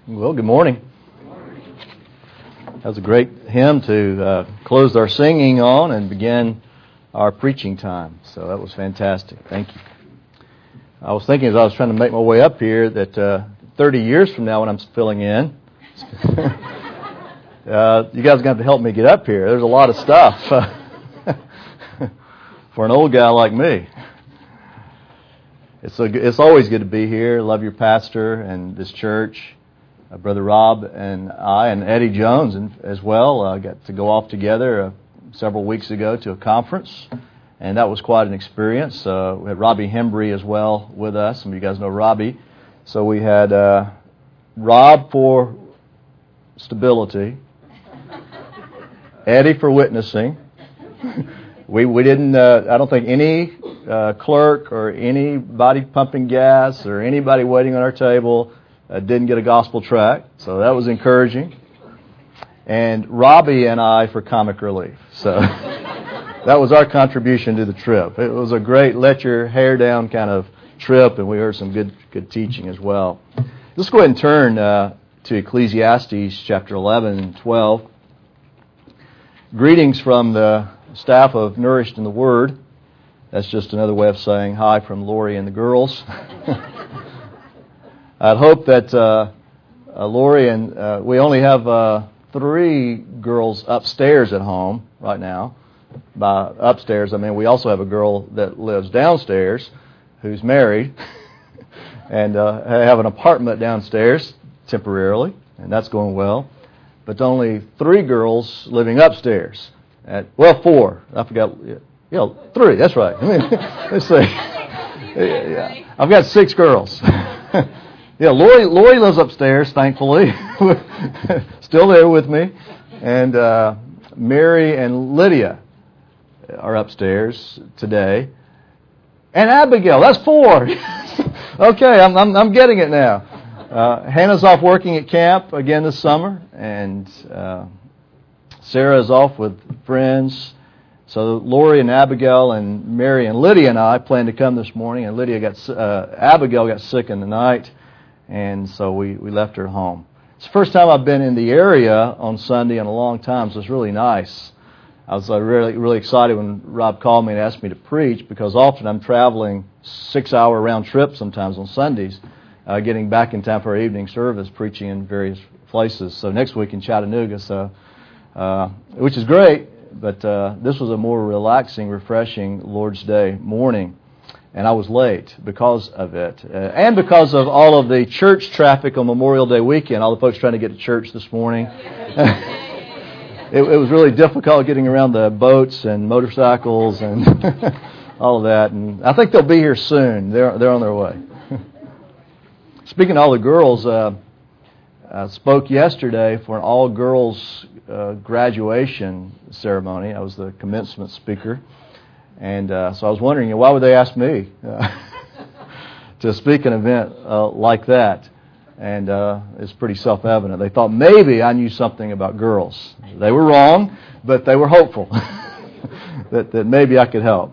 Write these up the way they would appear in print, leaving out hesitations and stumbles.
Well, good morning. That was a great hymn to close our singing on and begin our preaching time. So that was fantastic. Thank you. I was thinking as I was trying to make my way up here that 30 years from now when I'm filling in, you guys are going to have to help me get up here. There's a lot of stuff for an old guy like me. It's always good to be here. Love your pastor and this church. Brother Rob and I and Eddie Jones as well got to go off together several weeks ago to a conference, and that was quite an experience. We had Robbie Hembry as well with us. Some of you guys know Robbie. So we had Rob for stability, Eddie for witnessing. We didn't, I don't think any clerk or anybody pumping gas or anybody waiting on our table didn't get a gospel tract, so that was encouraging. And Robbie and I for comic relief. So that was our contribution to the trip. It was a great let your hair down kind of trip, and we heard some good teaching as well. Let's go ahead and turn to Ecclesiastes chapter 11 and 12. Greetings from the staff of Nourished in the Word. That's just another way of saying hi from Lori and the girls. I'd hope that Lori and we only have 3 girls upstairs at home right now. By upstairs, I mean we also have a girl that lives downstairs who's married and have an apartment downstairs temporarily, and that's going well. But only 3 girls living upstairs. 4. I forgot. 3. That's right. I mean, let's see. Yeah. I've got 6 girls. Yeah, Lori lives upstairs, thankfully, still there with me, and Mary and Lydia are upstairs today, and Abigail. That's 4. Okay, I'm getting it now. Hannah's off working at camp again this summer, and Sarah's off with friends. So Lori and Abigail and Mary and Lydia and I planned to come this morning, and Abigail got sick in the night. And so we left her home. It's the first time I've been in the area on Sunday in a long time, so it's really nice. I was really excited when Rob called me and asked me to preach, because often I'm traveling 6-hour round trip sometimes on Sundays, getting back in time for our evening service, preaching in various places. So next week in Chattanooga, which is great, but this was a more relaxing, refreshing Lord's Day morning. And I was late because of it. And because of all of the church traffic on Memorial Day weekend, all the folks trying to get to church this morning. It was really difficult getting around the boats and motorcycles and all of that. And I think they'll be here soon. They're on their way. Speaking of all the girls, I spoke yesterday for an all-girls graduation ceremony. I was the commencement speaker. And so I was wondering, why would they ask me to speak an event like that? And it's pretty self-evident. They thought maybe I knew something about girls. They were wrong, but they were hopeful that maybe I could help.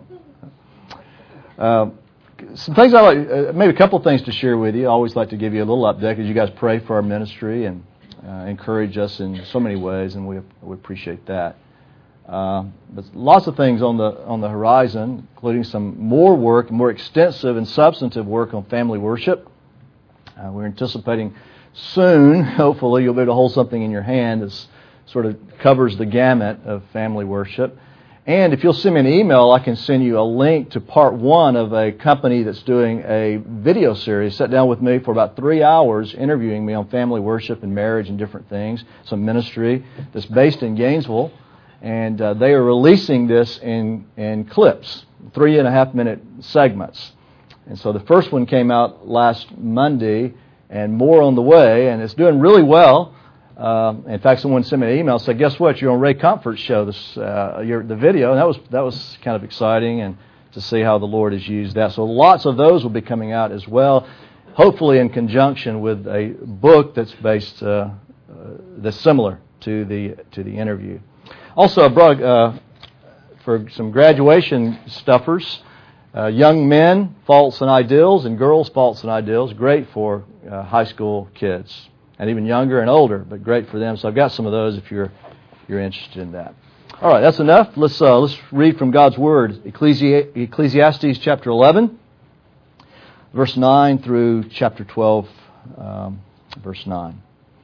Some things I like, maybe a couple things to share with you. I always like to give you a little update, as you guys pray for our ministry and encourage us in so many ways, and we appreciate that. But lots of things on the horizon, including some more work, more extensive and substantive work on family worship. We're anticipating soon, hopefully, you'll be able to hold something in your hand that sort of covers the gamut of family worship. And if you'll send me an email, I can send you a link to part 1 of a company that's doing a video series. Sat down with me for about 3 hours interviewing me on family worship and marriage and different things, some ministry that's based in Gainesville. And they are releasing this in clips, 3.5-minute segments. And so the first one came out last Monday, and more on the way, and it's doing really well. In fact, someone sent me an email and said, "Guess what? You're on Ray Comfort's show. The video." And that was kind of exciting, and to see how the Lord has used that. So lots of those will be coming out as well, hopefully in conjunction with a book that's based that's similar to the interview. Also, I brought for some graduation stuffers, young men, faults and ideals, and girls, faults and ideals. Great for high school kids. and even younger and older, but great for them. So I've got some of those if you're interested in that. All right, that's enough. Let's read from God's Word. Ecclesiastes chapter 11, verse 9 through chapter 12, verse 9.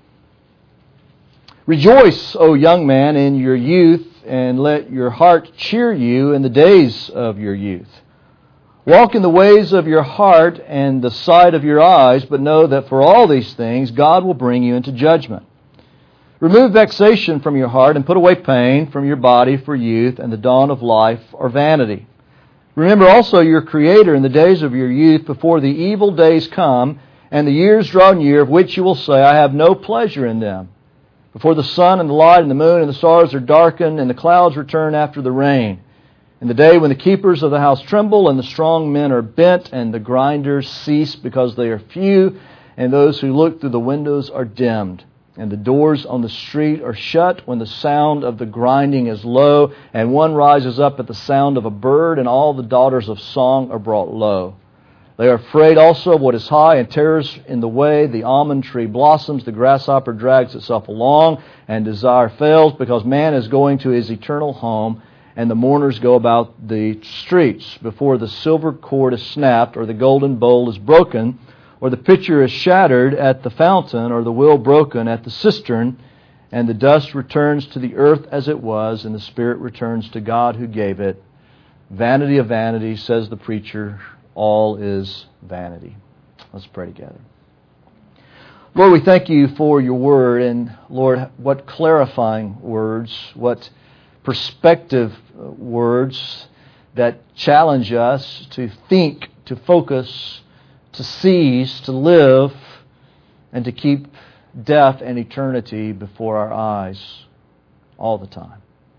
Rejoice, O young man, in your youth, and let your heart cheer you in the days of your youth. Walk in the ways of your heart and the sight of your eyes, but know that for all these things God will bring you into judgment. Remove vexation from your heart and put away pain from your body, for youth and the dawn of life are vanity. Remember also your Creator in the days of your youth, before the evil days come and the years draw near, of which you will say, I have no pleasure in them. Before the sun and the light and the moon and the stars are darkened and the clouds return after the rain. In the day when the keepers of the house tremble and the strong men are bent and the grinders cease because they are few and those who look through the windows are dimmed. And the doors on the street are shut when the sound of the grinding is low, and one rises up at the sound of a bird, and all the daughters of song are brought low. They are afraid also of what is high, and terrors in the way. The almond tree blossoms, the grasshopper drags itself along, and desire fails, because man is going to his eternal home, and the mourners go about the streets. Before the silver cord is snapped, or the golden bowl is broken, or the pitcher is shattered at the fountain, or the wheel broken at the cistern, and the dust returns to the earth as it was, and the spirit returns to God who gave it. Vanity of vanities, says the preacher, all is vanity. Let's pray together. Lord, we thank you for your word, and Lord, what clarifying words, what perspective words that challenge us to think, to focus, to seize, to live, and to keep death and eternity before our eyes all the time.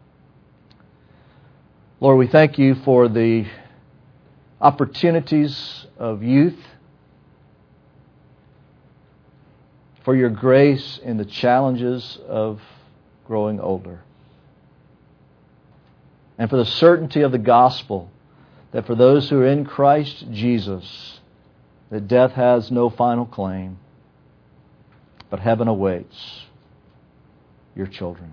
Lord, we thank you for the opportunities of youth, for your grace in the challenges of growing older, and for the certainty of the gospel that for those who are in Christ Jesus, that death has no final claim, but heaven awaits your children.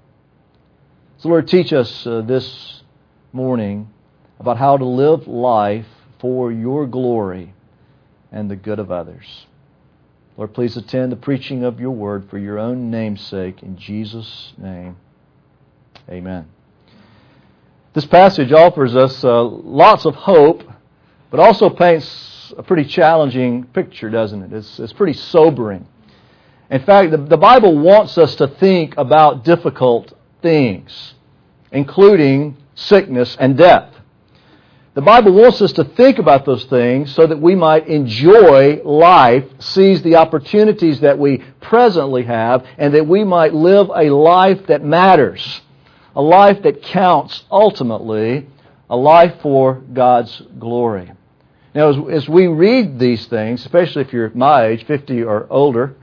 So Lord, teach us this morning about how to live life for your glory and the good of others. Lord, please attend the preaching of your word for your own name's sake. In Jesus' name, amen. This passage offers us lots of hope, but also paints a pretty challenging picture, doesn't it? It's pretty sobering. In fact, the Bible wants us to think about difficult things, including sickness and death. The Bible wants us to think about those things so that we might enjoy life, seize the opportunities that we presently have, and that we might live a life that matters, a life that counts ultimately, a life for God's glory. Now, as we read these things, especially if you're my age, 50 or older,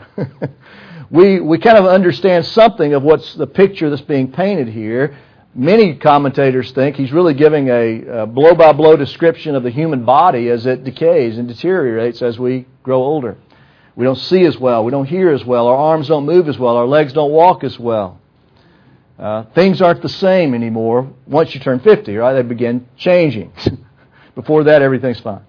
we kind of understand something of what's the picture that's being painted here. Many commentators think he's really giving a blow-by-blow description of the human body as it decays and deteriorates as we grow older. We don't see as well. We don't hear as well. Our arms don't move as well. Our legs don't walk as well. Things aren't the same anymore once you turn 50, right? They begin changing. Before that, everything's fine.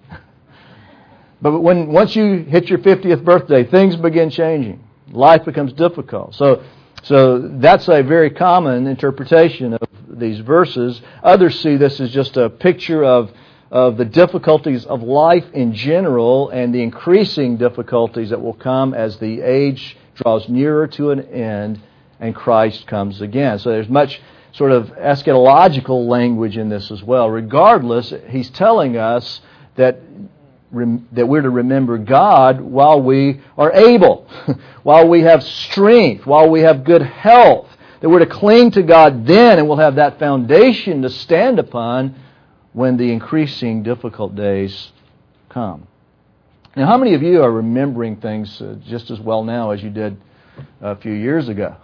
But once you hit your 50th birthday, things begin changing. Life becomes difficult. So that's a very common interpretation of these verses. Others see this as just a picture of the difficulties of life in general and the increasing difficulties that will come as the age draws nearer to an end and Christ comes again. So there's much sort of eschatological language in this as well. Regardless, he's telling us that we're to remember God while we are able, while we have strength, while we have good health, that we're to cling to God then, and we'll have that foundation to stand upon when the increasing difficult days come. Now, how many of you are remembering things just as well now as you did a few years ago?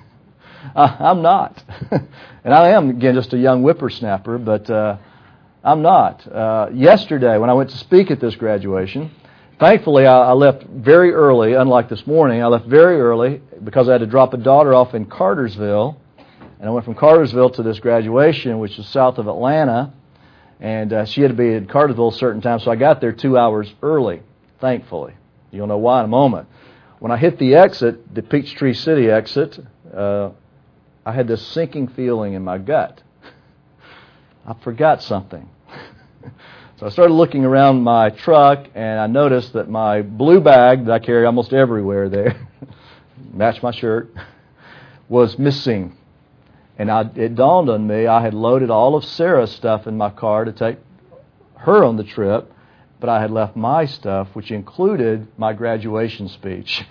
I'm not. And I am, again, just a young whippersnapper, but I'm not. Yesterday, when I went to speak at this graduation, Thankfully, I left very early, unlike this morning. I left very early because I had to drop a daughter off in Cartersville. And I went from Cartersville to this graduation, which is south of Atlanta. And she had to be in Cartersville a certain time, so I got there 2 hours early, thankfully. You'll know why in a moment. When I hit the exit, the Peachtree City exit, I had this sinking feeling in my gut. I forgot something. So I started looking around my truck, and I noticed that my blue bag that I carry almost everywhere there, matched my shirt, was missing. And it dawned on me, I had loaded all of Sarah's stuff in my car to take her on the trip, but I had left my stuff, which included my graduation speech.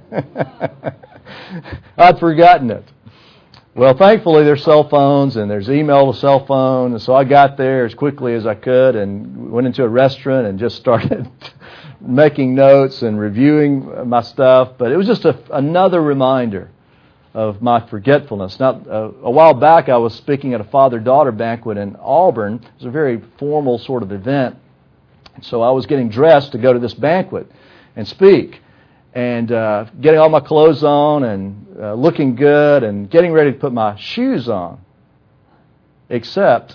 I'd forgotten it. Well, thankfully there's cell phones and there's email to cell phone, and so I got there as quickly as I could and went into a restaurant and just started making notes and reviewing my stuff. But it was just another reminder of my forgetfulness. Now, a while back I was speaking at a father-daughter banquet in Auburn. It was a very formal sort of event. So I was getting dressed to go to this banquet and speak. And getting all my clothes on and looking good and getting ready to put my shoes on. Except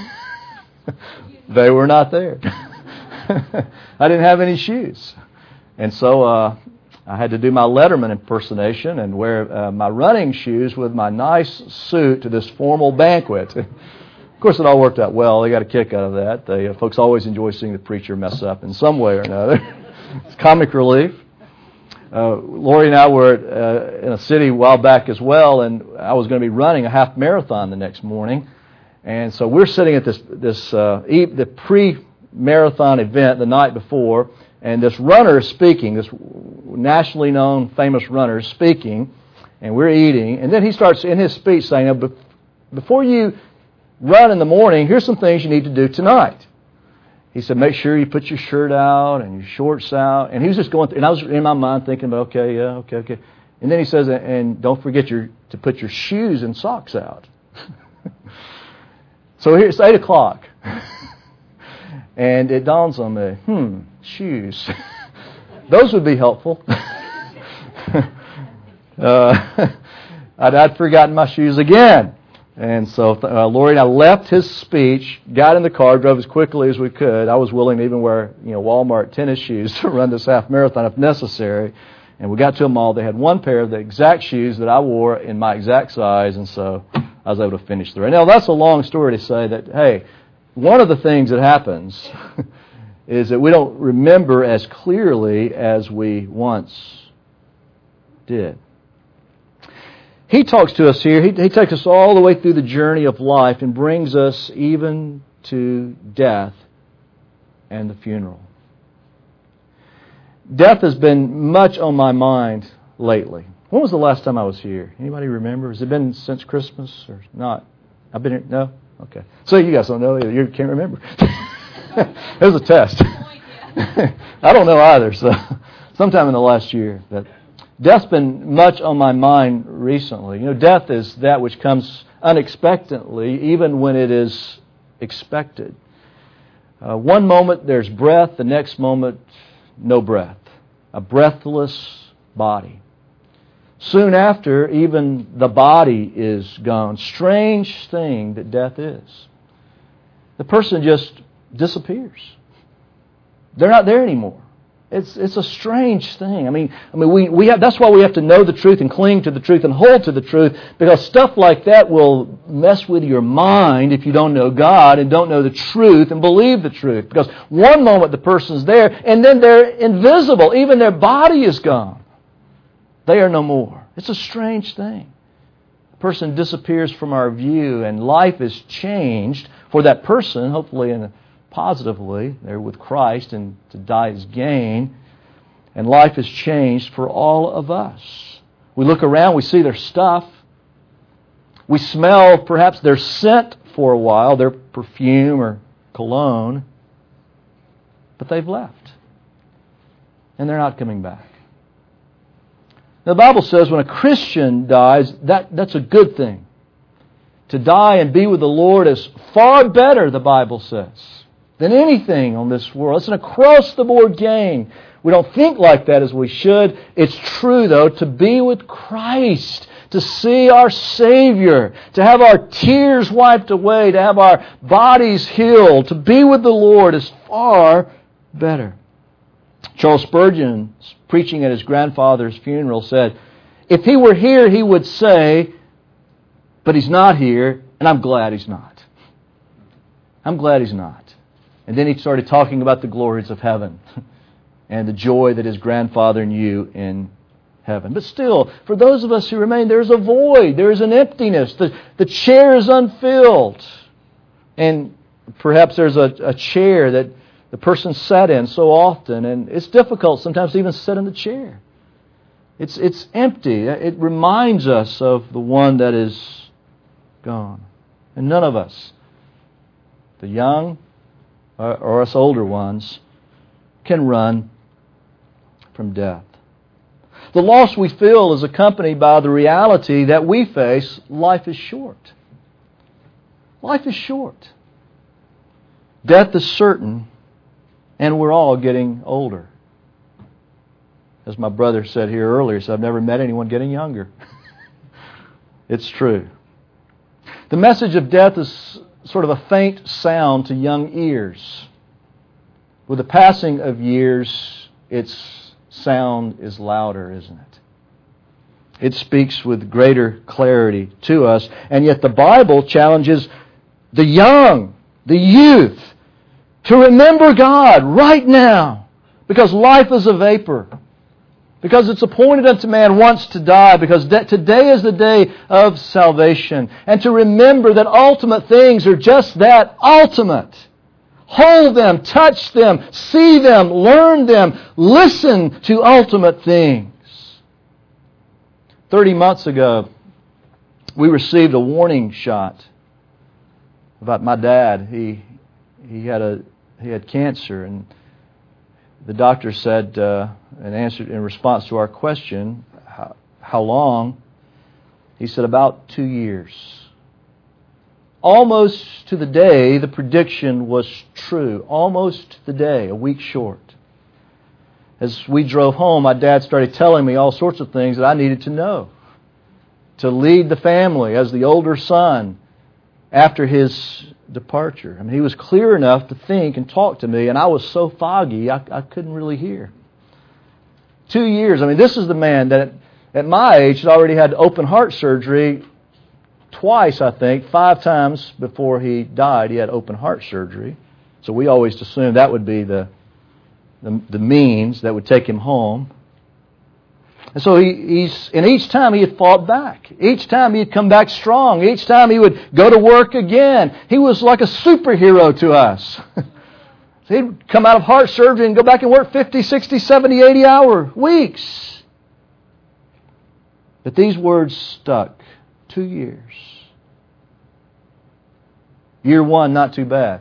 they were not there. I didn't have any shoes. And so I had to do my Letterman impersonation and wear my running shoes with my nice suit to this formal banquet. Of course, it all worked out well. They got a kick out of that. Folks always enjoy seeing the preacher mess up in some way or another. It's comic relief. Lori and I were in a city a while back as well, and I was going to be running a half marathon the next morning. And so we're sitting at the pre-marathon event the night before, and this runner is speaking, this nationally known famous runner is speaking, and we're eating. And then he starts in his speech saying, before you run in the morning, here's some things you need to do tonight. He said, make sure you put your shirt out and your shorts out. And he was just going through, and I was in my mind thinking about, okay. And then he says, and don't forget to put your shoes and socks out. So here it's 8 o'clock. And it dawns on me, shoes. Those would be helpful. I'd forgotten my shoes again. And so Lori and I left his speech, got in the car, drove as quickly as we could. I was willing to even wear Walmart tennis shoes to run this half marathon if necessary. And we got to a mall. They had one pair of the exact shoes that I wore in my exact size, and so I was able to finish the race. Now, that's a long story to say that, hey, one of the things that happens is that we don't remember as clearly as we once did. He talks to us here. He takes us all the way through the journey of life and brings us even to death and the funeral. Death has been much on my mind lately. When was the last time I was here? Anybody remember? Has it been since Christmas or not? I've been here? No? Okay. So you guys don't know either. You can't remember. It was a test. I don't know either. So sometime in the last year. But death's been much on my mind recently. Death is that which comes unexpectedly, even when it is expected. One moment there's breath, the next moment no breath. A breathless body. Soon after, even the body is gone. Strange thing that death is. The person just disappears. They're not there anymore. It's a strange thing. I mean, we have, that's why we have to know the truth and cling to the truth and hold to the truth, because stuff like that will mess with your mind if you don't know God and don't know the truth and believe the truth. Because one moment the person's there and then they're invisible. Even their body is gone. They are no more. It's a strange thing. A person disappears from our view and life is changed for that person, hopefully positively. They're with Christ and to die is gain. And life is changed for all of us. We look around, we see their stuff. We smell perhaps their scent for a while, their perfume or cologne. But they've left. And they're not coming back. Now, the Bible says when a Christian dies, that's a good thing. To die and be with the Lord is far better, the Bible says. than anything on this world. It's an across-the-board gain. We don't think like that as we should. It's true, though, to be with Christ, to see our Savior, to have our tears wiped away, to have our bodies healed, to be with the Lord is far better. Charles Spurgeon, preaching at his grandfather's funeral, said, if he were here, he would say, but he's not here, and I'm glad he's not. I'm glad he's not. And then he started talking about the glories of heaven and the joy that his grandfather knew in heaven. But still, for those of us who remain, there's a void. There's an emptiness. The chair is unfilled. And perhaps there's a chair that the person sat in so often, and it's difficult sometimes to even sit in the chair. It's empty. It reminds us of the one that is gone. And none of us, the young or us older ones, can run from death. The loss we feel is accompanied by the reality that we face. Life is short. Life is short. Death is certain, and we're all getting older. As my brother said here earlier, he said, I've never met anyone getting younger. It's true. The message of death is sort of a faint sound to young ears. With the passing of years, its sound is louder, isn't it? It speaks with greater clarity to us. And yet the Bible challenges the young, the youth, to remember God right now. Because life is a vapor. Because it's appointed unto man once to die. Because today is the day of salvation. And to remember that ultimate things are just that, ultimate. Hold them, touch them, see them, learn them, listen to ultimate things. 30 months ago, we received a warning shot about my dad. He had cancer, and the doctor said, and answered in response to our question, how long? He said, about 2 years. Almost to the day, the prediction was true. Almost to the day, a week short. As we drove home, my dad started telling me all sorts of things that I needed to know. To lead the family as the older son after his departure. I mean, he was clear enough to think and talk to me, and I was so foggy, I couldn't really hear. 2 years. I mean, this is the man that at my age had already had open heart surgery twice, I think, 5 times before he died. He had open heart surgery. So we always assumed that would be the means that would take him home. And so and each time he had fought back. Each time he had come back strong. Each time he would go to work again. He was like a superhero to us. So he'd come out of heart surgery and go back and work 50, 60, 70, 80-hour weeks. But these words stuck. 2 years. Year 1, not too bad.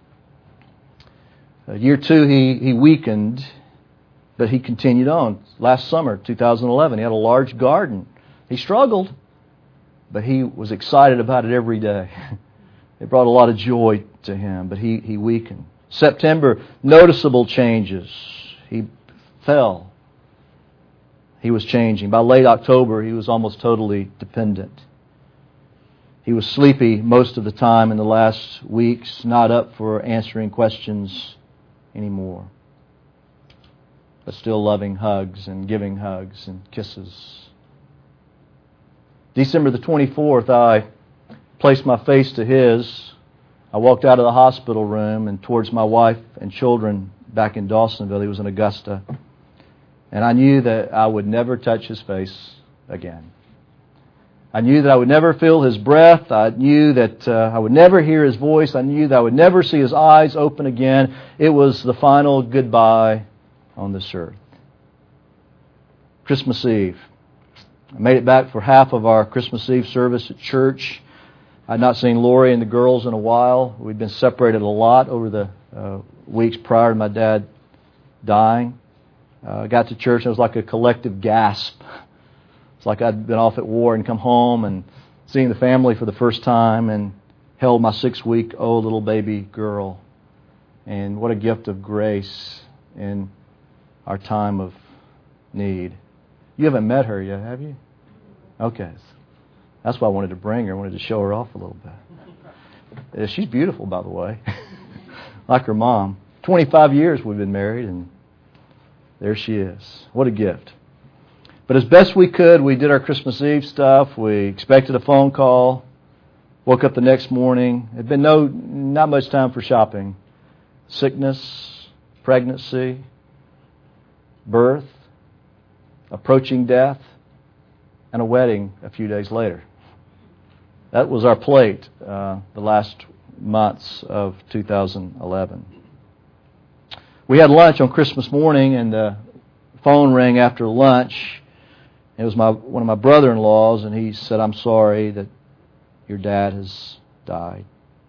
Year 2, he weakened, but he continued on. Last summer, 2011, he had a large garden. He struggled, but he was excited about it every day. It brought a lot of joy to him, but he weakened. September, noticeable changes. He fell. He was changing. By late October, he was almost totally dependent. He was sleepy most of the time in the last weeks, not up for answering questions anymore, but still loving hugs and giving hugs and kisses. December the 24th, I placed my face to his. I walked out of the hospital room and towards my wife and children back in Dawsonville. He was in Augusta. And I knew that I would never touch his face again. I knew that I would never feel his breath. I knew that I would never hear his voice. I knew that I would never see his eyes open again. It was the final goodbye on this earth. Christmas Eve. I made it back for half of our Christmas Eve service at church. I had not seen Lori and the girls in a while. We'd been separated a lot over the weeks prior to my dad dying. I got to church and it was like a collective gasp. It's like I'd been off at war and come home and seeing the family for the first time and held my 6-week-old little baby girl. And what a gift of grace in our time of need. You haven't met her yet, have you? Okay. That's why I wanted to bring her. I wanted to show her off a little bit. She's beautiful, by the way. Like her mom. 25 years we've been married, and there she is. What a gift. But as best we could, we did our Christmas Eve stuff. We expected a phone call. Woke up the next morning. Had been not much time for shopping. Sickness, pregnancy, birth, approaching death, and a wedding a few days later. That was our plate the last months of 2011. We had lunch on Christmas morning, and the phone rang after lunch. It was one of my brother-in-laws, and he said, "I'm sorry that your dad has died."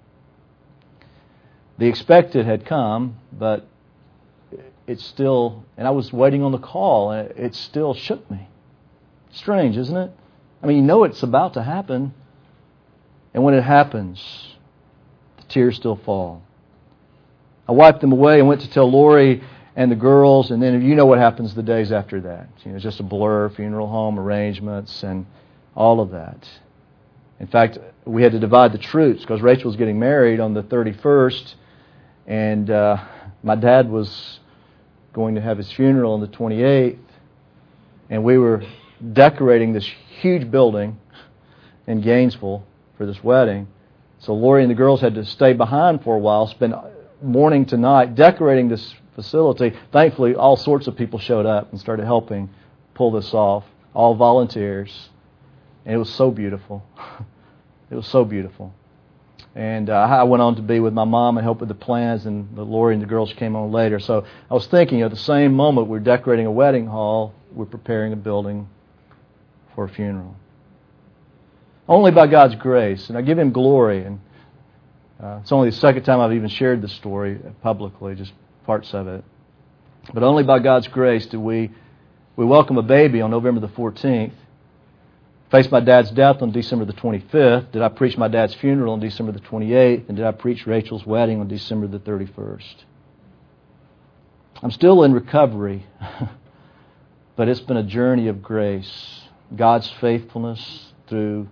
The expected had come, but it still, and I was waiting on the call, and it still shook me. Strange, isn't it? I mean, you know it's about to happen, and when it happens, the tears still fall. I wiped them away and went to tell Lori and the girls, and then you know what happens the days after that. You know, it's just a blur, funeral home arrangements, and all of that. In fact, we had to divide the troops because Rachel was getting married on the 31st, and my dad was going to have his funeral on the 28th, and we were decorating this huge building in Gainesville for this wedding. So Lori and the girls had to stay behind for a while, spend morning to night decorating this facility. Thankfully, all sorts of people showed up and started helping pull this off, all volunteers. And it was so beautiful. It was so beautiful. And I went on to be with my mom and help with the plans, and Lori and the girls came on later. So I was thinking, at the same moment we're decorating a wedding hall, we're preparing a building for a funeral. Only by God's grace, and I give Him glory. And it's only the second time I've even shared this story publicly, just parts of it. But only by God's grace did we welcome a baby on November the 14th. Faced my dad's death on December the 25th. Did I preach my dad's funeral on December the 28th? And did I preach Rachel's wedding on December the 31st? I'm still in recovery, but it's been a journey of grace. God's faithfulness through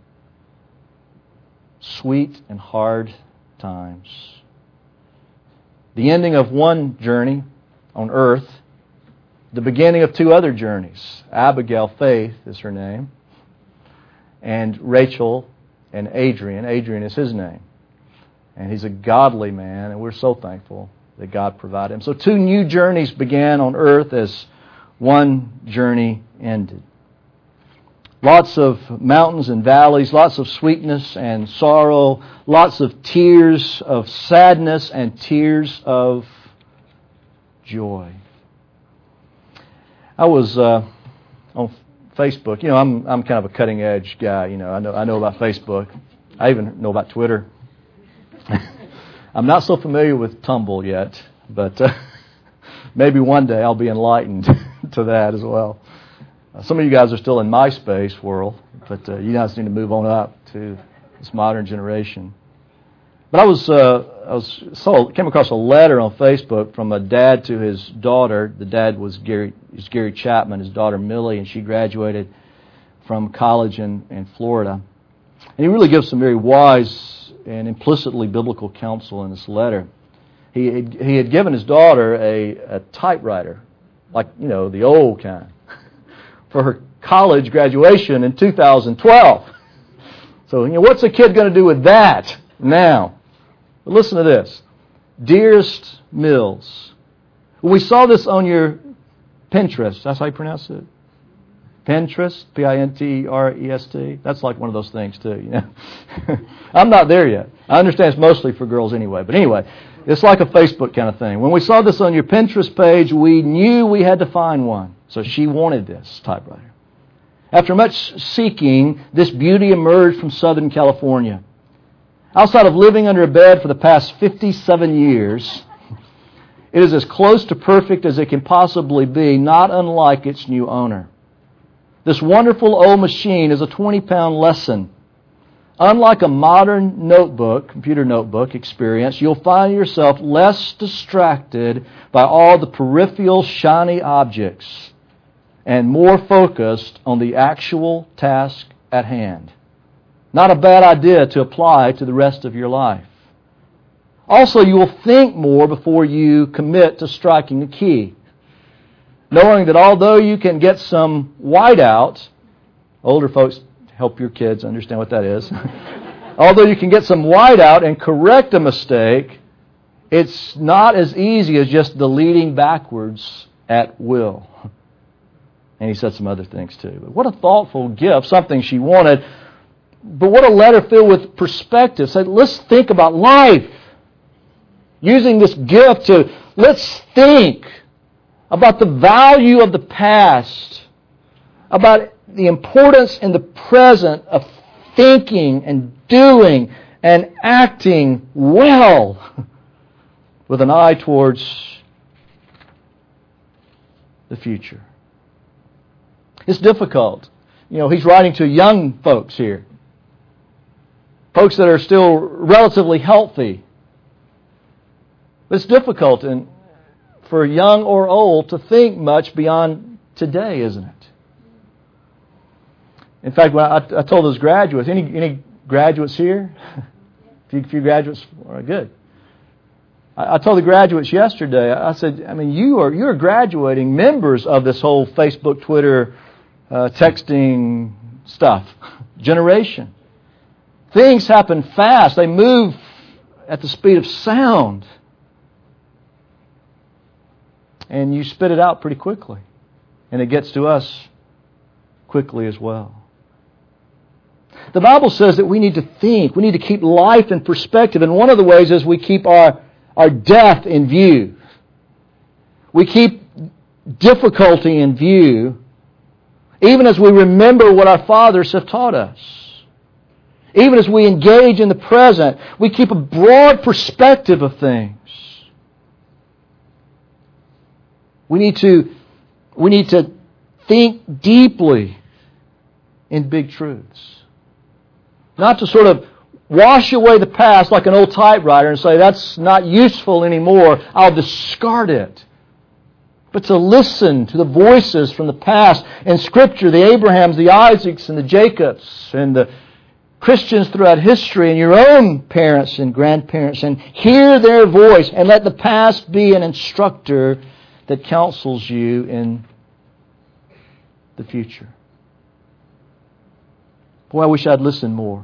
sweet and hard times. The ending of one journey on earth, the beginning of two other journeys. Abigail Faith is her name, and Rachel and Adrian. Adrian is his name. And he's a godly man, and we're so thankful that God provided him. So two new journeys began on earth as one journey ended. Lots of mountains and valleys, lots of sweetness and sorrow, lots of tears of sadness and tears of joy. I was on Facebook. You know, I'm kind of a cutting edge guy. You know, I know about Facebook. I even know about Twitter. I'm not so familiar with Tumblr yet, but maybe one day I'll be enlightened to that as well. Some of you guys are still in MySpace world, but you guys need to move on up to this modern generation. But I came across a letter on Facebook from a dad to his daughter. The dad was Gary Chapman, his daughter Millie, and she graduated from college in Florida. And he really gives some very wise and implicitly biblical counsel in this letter. He had given his daughter a typewriter, like, you know, the old kind, for her college graduation in 2012. So, you know, what's a kid going to do with that now? But listen to this. Dearest Mills, we saw this on your Pinterest. That's how you pronounce it? Pinterest? Pinterest. That's like one of those things too, you know. I'm not there yet. I understand it's mostly for girls anyway. But anyway, it's like a Facebook kind of thing. When we saw this on your Pinterest page, we knew we had to find one. So she wanted this typewriter. After much seeking, this beauty emerged from Southern California. Outside of living under a bed for the past 57 years, it is as close to perfect as it can possibly be, not unlike its new owner. This wonderful old machine is a 20-pound lesson unlike a modern notebook, computer notebook experience, you'll find yourself less distracted by all the peripheral shiny objects and more focused on the actual task at hand. Not a bad idea to apply to the rest of your life. Also, you will think more before you commit to striking a key, knowing that although you can get some whiteout, older folks, help your kids understand what that is. Although you can get some whiteout and correct a mistake, it's not as easy as just deleting backwards at will. And he said some other things too. But what a thoughtful gift, something she wanted. But what a letter filled with perspective. Said, let's think about life. Using this gift to, let's think about the value of the past, about the importance in the present of thinking and doing and acting well with an eye towards the future. It's difficult. He's writing to young folks here. Folks that are still relatively healthy. But it's difficult for young or old to think much beyond today, isn't it? In fact, when I told those graduates, any graduates here? A few graduates? All right, good. I told the graduates yesterday, I said, you're graduating members of this whole Facebook, Twitter, texting stuff generation. Things happen fast. They move at the speed of sound. And you spit it out pretty quickly. And it gets to us quickly as well. The Bible says that we need to think. We need to keep life in perspective. And one of the ways is we keep our death in view. We keep difficulty in view, even as we remember what our fathers have taught us. Even as we engage in the present, we keep a broad perspective of things. We need to think deeply in big truths. Not to sort of wash away the past like an old typewriter and say, that's not useful anymore, I'll discard it. But to listen to the voices from the past in Scripture, the Abrahams, the Isaacs, and the Jacobs, and the Christians throughout history, and your own parents and grandparents, and hear their voice, and let the past be an instructor that counsels you in the future. Boy, I wish I'd listened more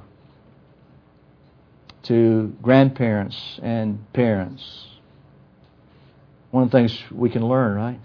to grandparents and parents. One of the things we can learn, right?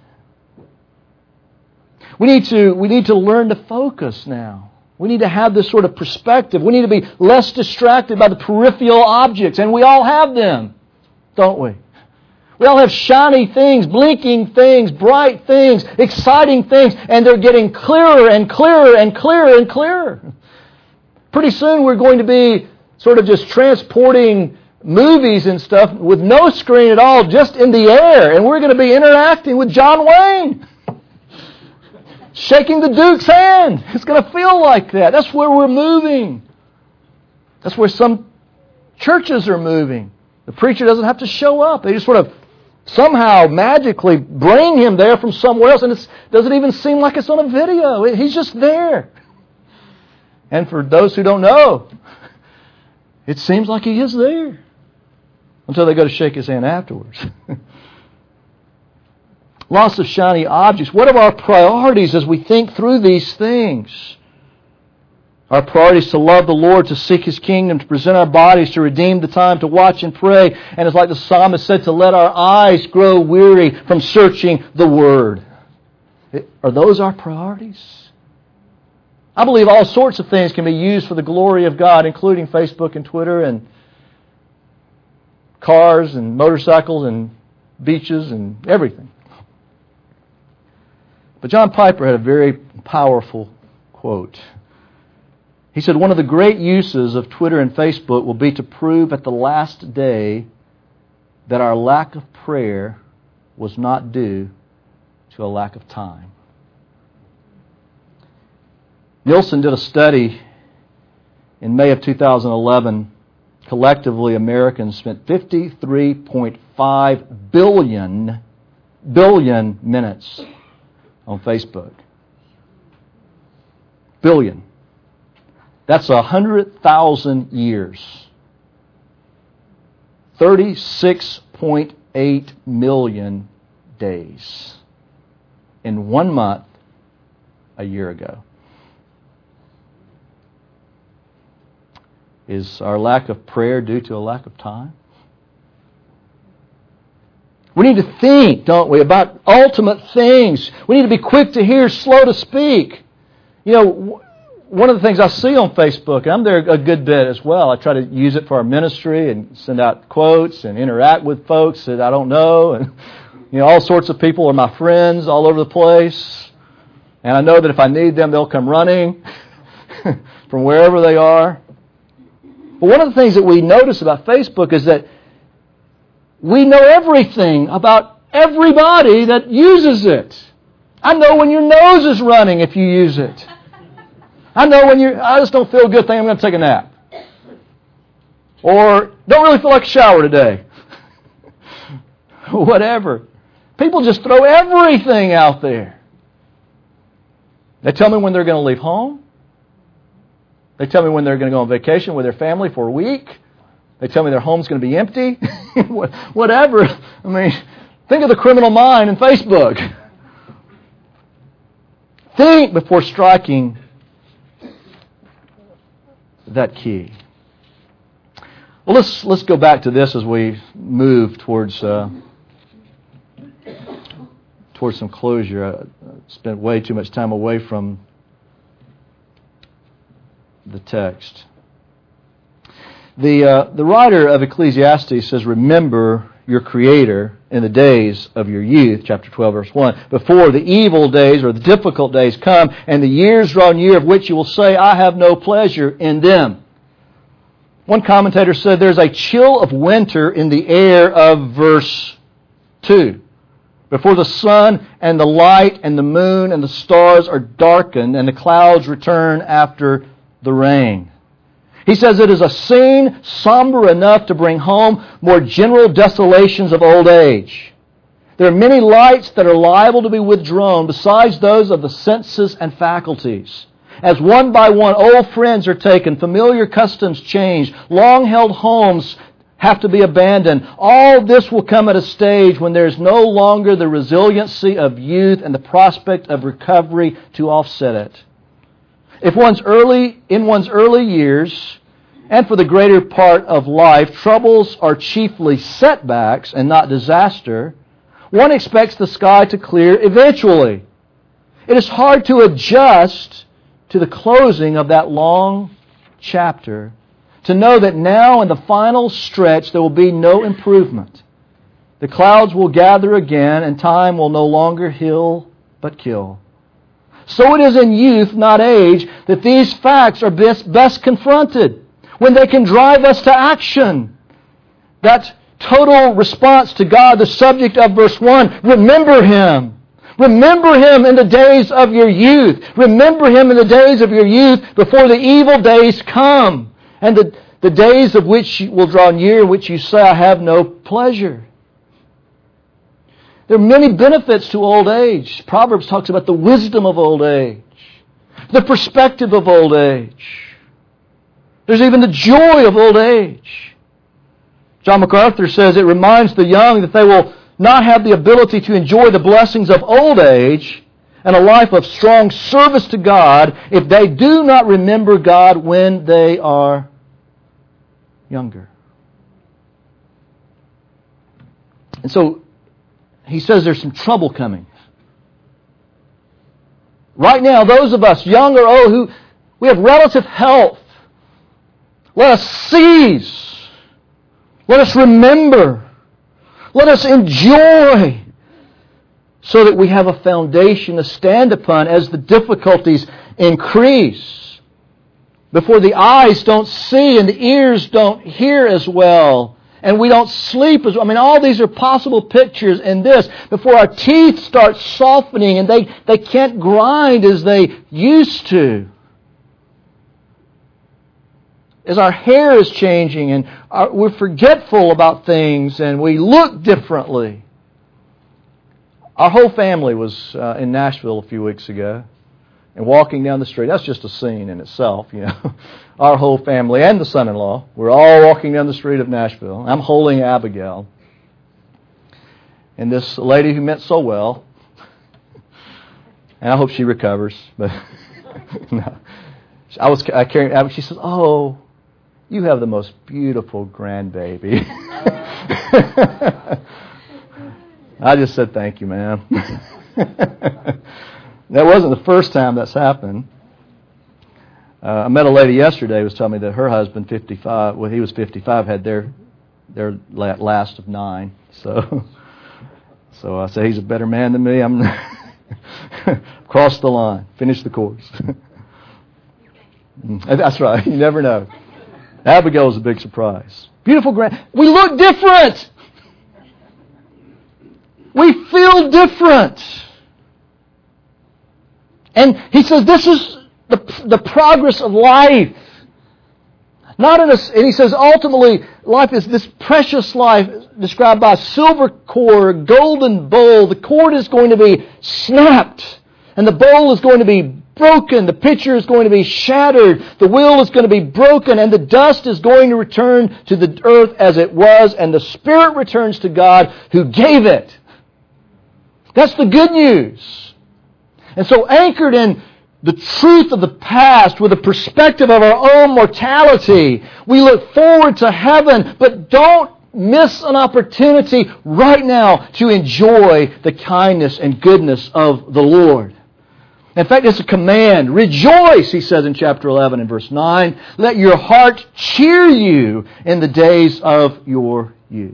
We need to learn to focus now. We need to have this sort of perspective. We need to be less distracted by the peripheral objects, and we all have them, don't we? We all have shiny things, blinking things, bright things, exciting things, and they're getting clearer and clearer and clearer and clearer. Pretty soon we're going to be sort of just transporting movies and stuff with no screen at all, just in the air, and we're going to be interacting with John Wayne. Shaking the Duke's hand. It's going to feel like that. That's where we're moving. That's where some churches are moving. The preacher doesn't have to show up. They just sort of somehow magically bring him there from somewhere else, and it doesn't even seem like it's on a video. He's just there. And for those who don't know, it seems like he is there until they go to shake his hand afterwards. Lots of shiny objects. What are our priorities as we think through these things? Our priority is to love the Lord, to seek His kingdom, to present our bodies, to redeem the time, to watch and pray. And it's like the psalmist said, to let our eyes grow weary from searching the Word. Are those our priorities? I believe all sorts of things can be used for the glory of God, including Facebook and Twitter and cars and motorcycles and beaches and everything. But John Piper had a very powerful quote. He said, one of the great uses of Twitter and Facebook will be to prove at the last day that our lack of prayer was not due to a lack of time. Nielsen did a study In May of 2011, collectively, Americans spent 53.5 billion minutes on Facebook. Billion. That's 100,000 years. 36.8 million days. In 1 month, a year ago. Is our lack of prayer due to a lack of time? We need to think, don't we, about ultimate things. We need to be quick to hear, slow to speak. You know, one of the things I see on Facebook, and I'm there a good bit as well, I try to use it for our ministry and send out quotes and interact with folks that I don't know. And, you know, all sorts of people are my friends all over the place. And I know that if I need them, they'll come running from wherever they are. But one of the things that we notice about Facebook is that we know everything about everybody that uses it. I know when your nose is running if you use it. I know when I just don't feel good, think I'm going to take a nap. Or don't really feel like a shower today. Whatever. People just throw everything out there. They tell me when they're going to leave home. They tell me when they're going to go on vacation with their family for a week. They tell me their home's going to be empty. Whatever. I mean, think of the criminal mind in Facebook. Think before striking that key. Well, let's go back to this as we move towards some closure. I spent way too much time away from the text. The writer of Ecclesiastes says, remember your Creator in the days of your youth, chapter 12, verse 1, before the evil days or the difficult days come, and the years draw near of which you will say, I have no pleasure in them. One commentator said there's a chill of winter in the air of verse 2. Before the sun and the light and the moon and the stars are darkened and the clouds return after the rain. He says it is a scene somber enough to bring home more general desolations of old age. There are many lights that are liable to be withdrawn besides those of the senses and faculties. As one by one old friends are taken, familiar customs change, long-held homes have to be abandoned. All this will come at a stage when there is no longer the resiliency of youth and the prospect of recovery to offset it. If in one's early years, and for the greater part of life, troubles are chiefly setbacks and not disaster, one expects the sky to clear eventually. It is hard to adjust to the closing of that long chapter, to know that now in the final stretch there will be no improvement. The clouds will gather again, and time will no longer heal but kill. So it is in youth, not age, that these facts are best confronted, when they can drive us to action. That total response to God, the subject of verse 1, remember Him. Remember Him in the days of your youth. Remember Him in the days of your youth before the evil days come. And the days of which will draw near, which you say, I have no pleasure. There are many benefits to old age. Proverbs talks about the wisdom of old age, the perspective of old age. There's even the joy of old age. John MacArthur says it reminds the young that they will not have the ability to enjoy the blessings of old age and a life of strong service to God if they do not remember God when they are younger. And so he says there's some trouble coming. Right now, those of us, young or old, who we have relative health, let us seize. Let us remember. Let us enjoy so that we have a foundation to stand upon as the difficulties increase. Before the eyes don't see and the ears don't hear as well and we don't sleep as well. I mean, all these are possible pictures in this. Before our teeth start softening and they can't grind as they used to. as our hair is changing and we're forgetful about things and we look differently. Our whole family was in Nashville a few weeks ago and walking down the street. That's just a scene in itself, you know. Our whole family and the son-in-law, we're all walking down the street of Nashville. I'm holding Abigail. And this lady who meant so well, and I hope she recovers, but no. I carried Abigail. She says, "Oh, you have the most beautiful grandbaby." I just said, "Thank you, ma'am." That wasn't the first time that's happened. I met a lady yesterday who was telling me that her husband, 55, when he was 55, had their last of 9. So I say he's a better man than me. I'm crossed the line, finished the course. That's right. You never know. Abigail is a big surprise. Beautiful we look different. We feel different. And he says this is the progress of life. And he says ultimately life is this precious life described by a silver cord, golden bowl. The cord is going to be snapped and the bowl is going to be broken. The pitcher is going to be shattered. The wheel is going to be broken and the dust is going to return to the earth as it was and the spirit returns to God who gave it. That's the good news. And so anchored in the truth of the past with a perspective of our own mortality, we look forward to heaven, but don't miss an opportunity right now to enjoy the kindness and goodness of the Lord. In fact, it's a command. Rejoice, he says in chapter 11 and verse 9. Let your heart cheer you in the days of your youth.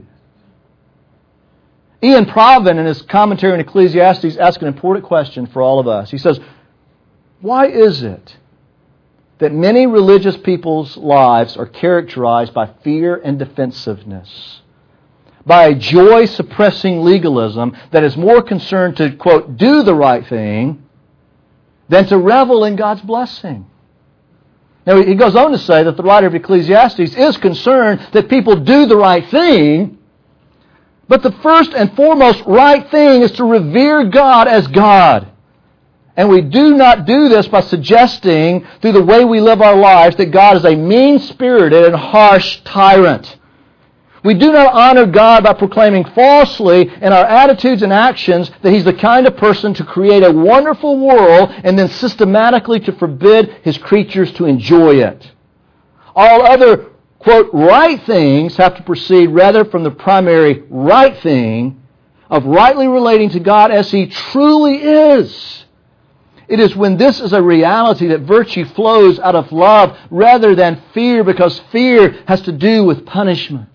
Ian Provan, in his commentary on Ecclesiastes, asks an important question for all of us. He says, why is it that many religious people's lives are characterized by fear and defensiveness? By a joy-suppressing legalism that is more concerned to, quote, do the right thing than to revel in God's blessing. Now, he goes on to say that the writer of Ecclesiastes is concerned that people do the right thing, but the first and foremost right thing is to revere God as God. And we do not do this by suggesting through the way we live our lives that God is a mean-spirited and harsh tyrant. We do not honor God by proclaiming falsely in our attitudes and actions that He's the kind of person to create a wonderful world and then systematically to forbid His creatures to enjoy it. All other, quote, right things have to proceed rather from the primary right thing of rightly relating to God as He truly is. It is when this is a reality that virtue flows out of love rather than fear, because fear has to do with punishment.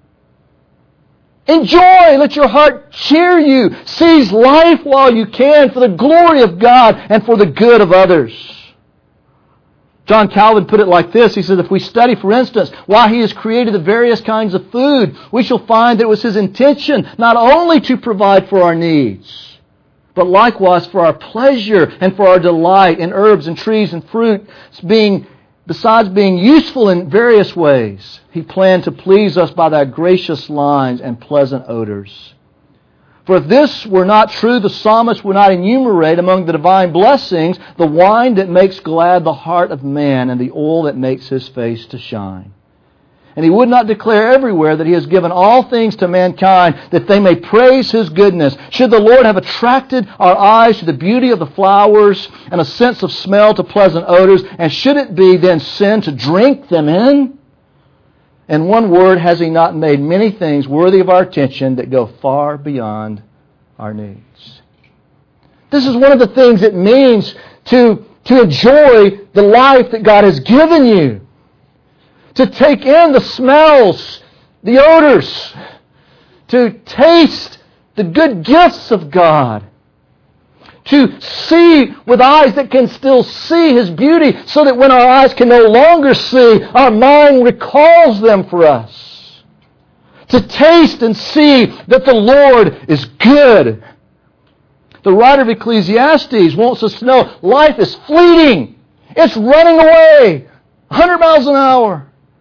Enjoy! Let your heart cheer you. Seize life while you can for the glory of God and for the good of others. John Calvin put it like this. He said, if we study, for instance, why He has created the various kinds of food, we shall find that it was His intention not only to provide for our needs, but likewise for our pleasure and for our delight in herbs and trees and fruit, besides being useful in various ways. He planned to please us by thy gracious lines and pleasant odors. For if this were not true, the psalmist would not enumerate among the divine blessings the wine that makes glad the heart of man and the oil that makes his face to shine. And he would not declare everywhere that He has given all things to mankind that they may praise His goodness. Should the Lord have attracted our eyes to the beauty of the flowers and a sense of smell to pleasant odors, and should it be then sin to drink them in? In one word, has He not made many things worthy of our attention that go far beyond our needs? This is one of the things it means to enjoy the life that God has given you. To take in the smells, the odors, to taste the good gifts of God, to see with eyes that can still see His beauty, so that when our eyes can no longer see, our mind recalls them for us. To taste and see that the Lord is good. The writer of Ecclesiastes wants us to know life is fleeting. It's running away, 100 miles an hour.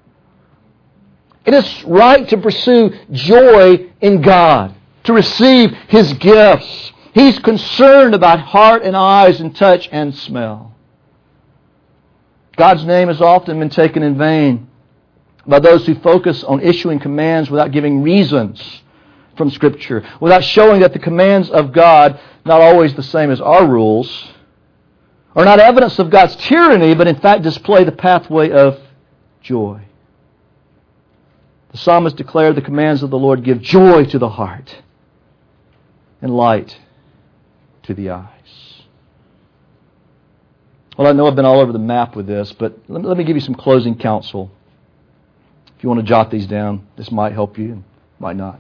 It is right to pursue joy in God, to receive His gifts. He's concerned about heart and eyes and touch and smell. God's name has often been taken in vain by those who focus on issuing commands without giving reasons from Scripture, without showing that the commands of God, not always the same as our rules, are not evidence of God's tyranny, but in fact display the pathway of joy. The psalmist declared the commands of the Lord give joy to the heart and light to the eyes. Well, I know I've been all over the map with this, but let me give you some closing counsel. If you want to jot these down, this might help you, might not.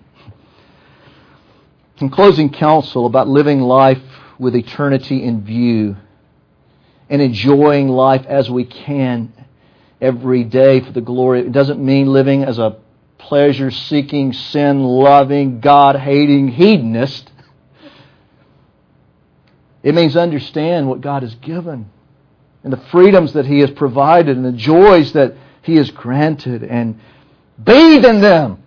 Some closing counsel about living life with eternity in view and enjoying life as we can every day for the glory. It doesn't mean living as a pleasure-seeking, sin-loving, God-hating hedonist. It means understand what God has given and the freedoms that He has provided and the joys that He has granted, and bathe in them.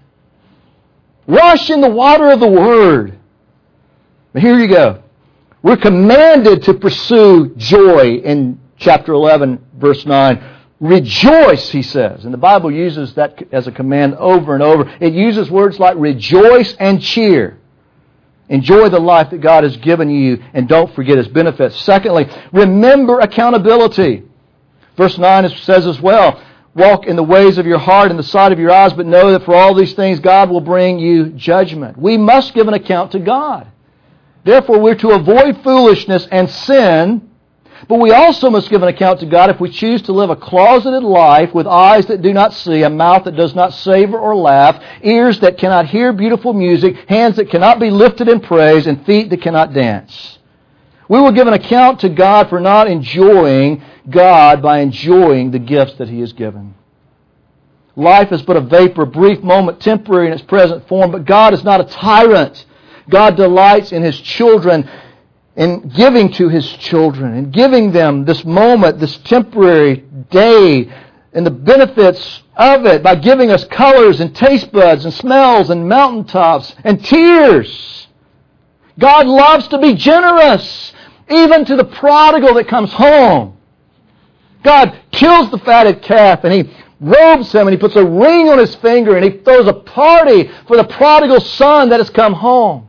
Wash in the water of the Word. But here you go. We're commanded to pursue joy in chapter 11, verse 9. Rejoice, he says. And the Bible uses that as a command over and over. It uses words like rejoice and cheer. Enjoy the life that God has given you, and don't forget His benefits. Secondly, remember accountability. Verse 9 says as well, walk in the ways of your heart and the sight of your eyes, but know that for all these things God will bring you judgment. We must give an account to God. Therefore, we're to avoid foolishness and sin, but we also must give an account to God if we choose to live a closeted life with eyes that do not see, a mouth that does not savor or laugh, ears that cannot hear beautiful music, hands that cannot be lifted in praise, and feet that cannot dance. We will give an account to God for not enjoying God by enjoying the gifts that He has given. Life is but a vapor, a brief moment, temporary in its present form, but God is not a tyrant. God delights in His children, in giving to His children, and giving them this moment, this temporary day, and the benefits of it by giving us colors and taste buds and smells and mountaintops and tears. God loves to be generous, even to the prodigal that comes home. God kills the fatted calf, and He robes him, and He puts a ring on his finger, and He throws a party for the prodigal son that has come home.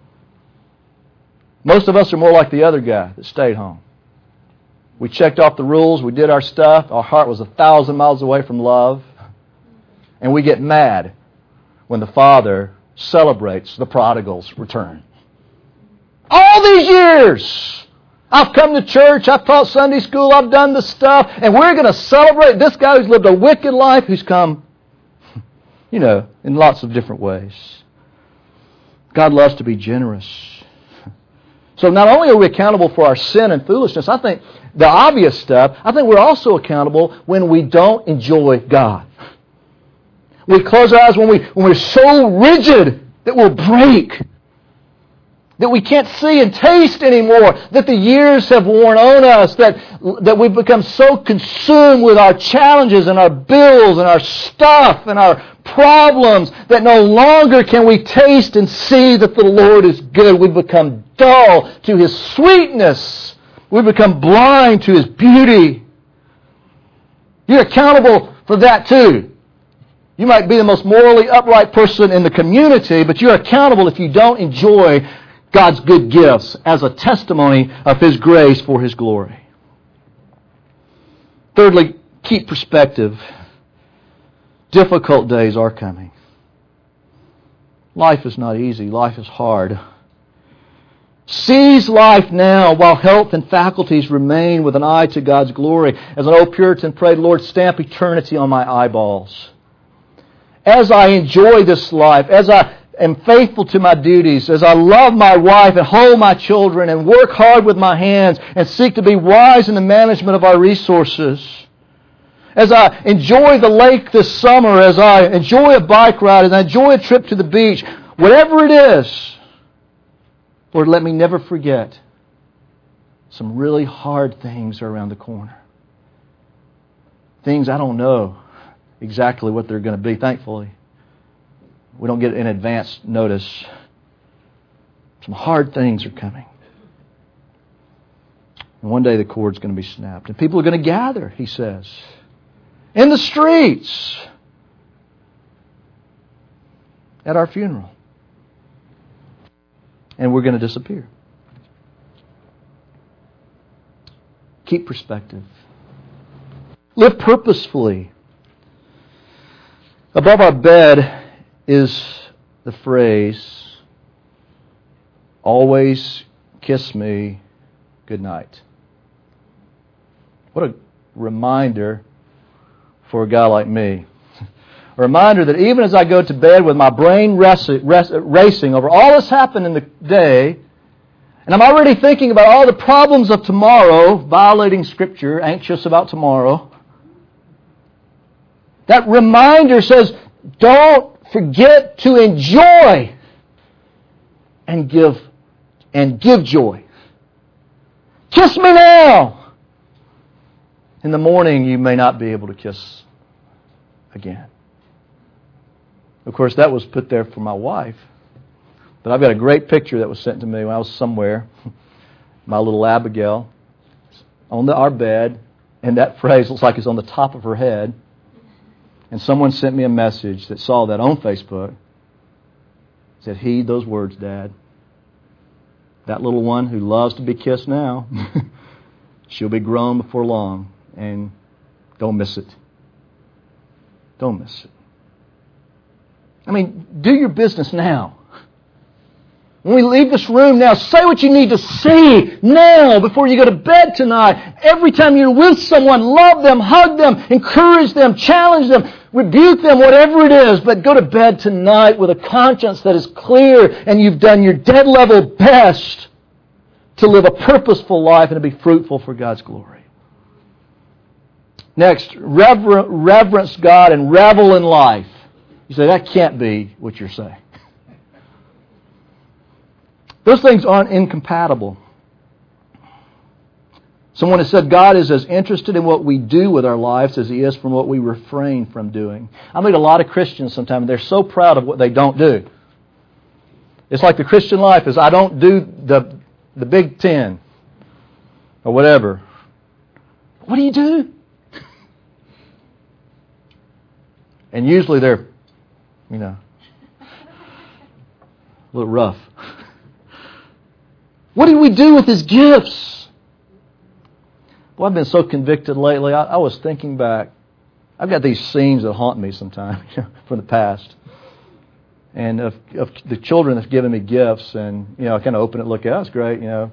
Most of us are more like the other guy that stayed home. We checked off the rules, we did our stuff, our heart was 1,000 miles away from love, and we get mad when the Father celebrates the prodigal's return. All these years, I've come to church, I've taught Sunday school, I've done the stuff, and we're going to celebrate this guy who's lived a wicked life, who's come, in lots of different ways. God loves to be generous. So not only are we accountable for our sin and foolishness, I think the obvious stuff, I think we're also accountable when we don't enjoy God. We close our eyes when we're so rigid that we'll break, that we can't see and taste anymore, that the years have worn on us, that we've become so consumed with our challenges and our bills and our stuff and our problems that no longer can we taste and see that the Lord is good. We've become dull to His sweetness. We've become blind to His beauty. You're accountable for that too. You might be the most morally upright person in the community, but you're accountable if you don't enjoy God's good gifts as a testimony of His grace for His glory. Thirdly, keep perspective. Difficult days are coming. Life is not easy. Life is hard. Seize life now while health and faculties remain with an eye to God's glory. As an old Puritan prayed, Lord, stamp eternity on my eyeballs. As I enjoy this life, as I am faithful to my duties, as I love my wife and hold my children and work hard with my hands and seek to be wise in the management of our resources, as I enjoy the lake this summer, as I enjoy a bike ride, as I enjoy a trip to the beach, whatever it is, Lord, let me never forget some really hard things are around the corner. Things I don't know exactly what they're going to be, thankfully. We don't get an advance notice. Some hard things are coming. And one day the cord's going to be snapped. And people are going to gather, he says, in the streets at our funeral. And we're going to disappear. Keep perspective. Live purposefully. Above our bed is the phrase, always kiss me goodnight. What a reminder for a guy like me. A reminder that even as I go to bed with my brain racing over all that's happened in the day, and I'm already thinking about all the problems of tomorrow, violating Scripture, anxious about tomorrow, that reminder says, don't forget to enjoy and give joy. Kiss me now. In the morning, you may not be able to kiss again. Of course, that was put there for my wife. But I've got a great picture that was sent to me when I was somewhere. My little Abigail on our bed, and that phrase looks like it's on the top of her head. And someone sent me a message that saw that on Facebook. Said, heed those words, Dad. That little one who loves to be kissed now, she'll be grown before long. And don't miss it. Don't miss it. I mean, do your business now. When we leave this room now, say what you need to say now before you go to bed tonight. Every time you're with someone, love them, hug them, encourage them, challenge them, rebuke them, whatever it is. But go to bed tonight with a conscience that is clear and you've done your dead level best to live a purposeful life and to be fruitful for God's glory. Next, reverence God and revel in life. You say, that can't be what you're saying. Those things aren't incompatible. Someone has said God is as interested in what we do with our lives as He is from what we refrain from doing. I meet a lot of Christians sometimes, and they're so proud of what they don't do. It's like the Christian life is, I don't do the Big Ten or whatever. What do you do? And usually they're, a little rough. What do we do with His gifts? Well, I've been so convicted lately. I was thinking back. I've got these scenes that haunt me sometimes from the past. And of the children that's given me gifts. And, I kind of open it, look at it. That's great, I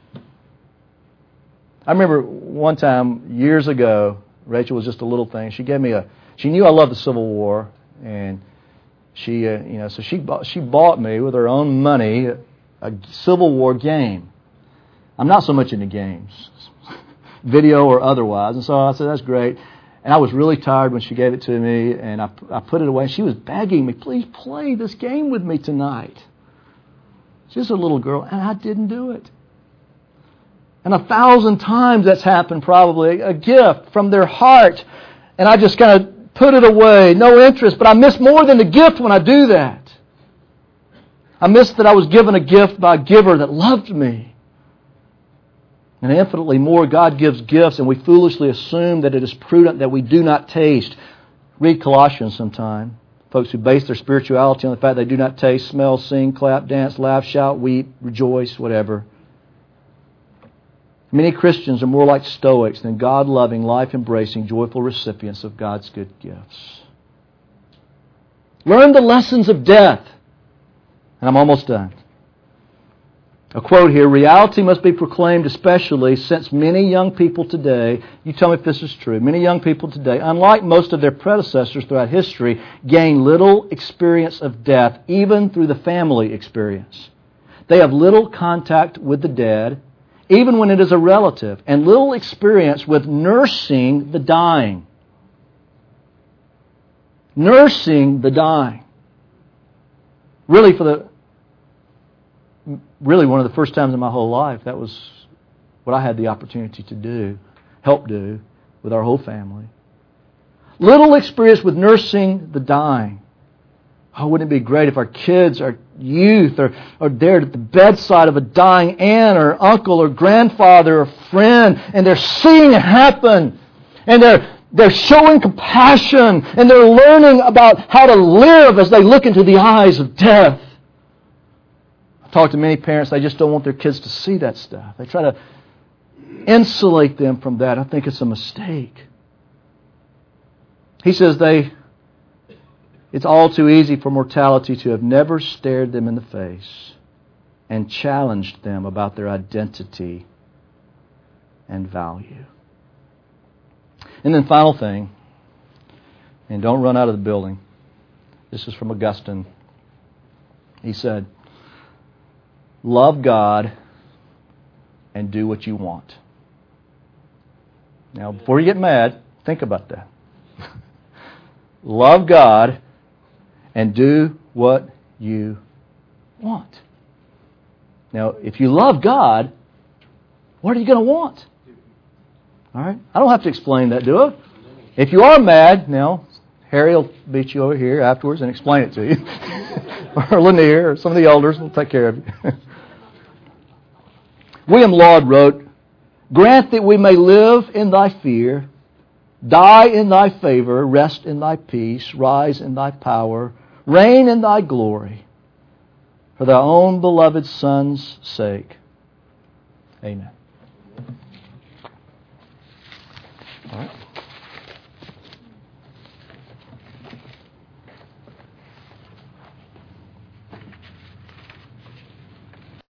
remember one time, years ago, Rachel was just a little thing. She gave me she knew I loved the Civil War. And she, so she bought me with her own money a Civil War game. I'm not so much into games, video or otherwise. And so I said, that's great. And I was really tired when she gave it to me, and I put it away. And she was begging me, please play this game with me tonight. She's a little girl, and I didn't do it. And 1,000 times that's happened probably, a gift from their heart. And I just kind of put it away, no interest. But I miss more than the gift when I do that. I missed that I was given a gift by a giver that loved me. And infinitely more, God gives gifts, and we foolishly assume that it is prudent that we do not taste. Read Colossians sometime. Folks who base their spirituality on the fact they do not taste, smell, sing, clap, dance, laugh, shout, weep, rejoice, whatever. Many Christians are more like Stoics than God-loving, life-embracing, joyful recipients of God's good gifts. Learn the lessons of death. And I'm almost done. A quote here, reality must be proclaimed especially since many young people today, you tell me if this is true, many young people today, unlike most of their predecessors throughout history, gain little experience of death, even through the family experience. They have little contact with the dead, even when it is a relative, and little experience with nursing the dying. Nursing the dying. Really one of the first times in my whole life, that was what I had the opportunity to do, help do, with our whole family. little experience with nursing the dying. Oh, wouldn't it be great if our kids, our youth, are there at the bedside of a dying aunt or uncle or grandfather or friend, and they're seeing it happen, and they're showing compassion, and they're learning about how to live as they look into the eyes of death. I've talked to many parents, they just don't want their kids to see that stuff. They try to insulate them from that. I think it's a mistake. He says it's all too easy for mortality to have never stared them in the face and challenged them about their identity and value. And then final thing, and don't run out of the building. This is from Augustine. He said, love God and do what you want. Now, before you get mad, think about that. Love God and do what you want. Now, if you love God, what are you going to want? All right? I don't have to explain that, do I? If you are mad, now, Harry will beat you over here afterwards and explain it to you. Or Lanier or some of the elders will take care of you. William Laud wrote, grant that we may live in thy fear, die in thy favor, rest in thy peace, rise in thy power, reign in thy glory, for thy own beloved Son's sake. Amen.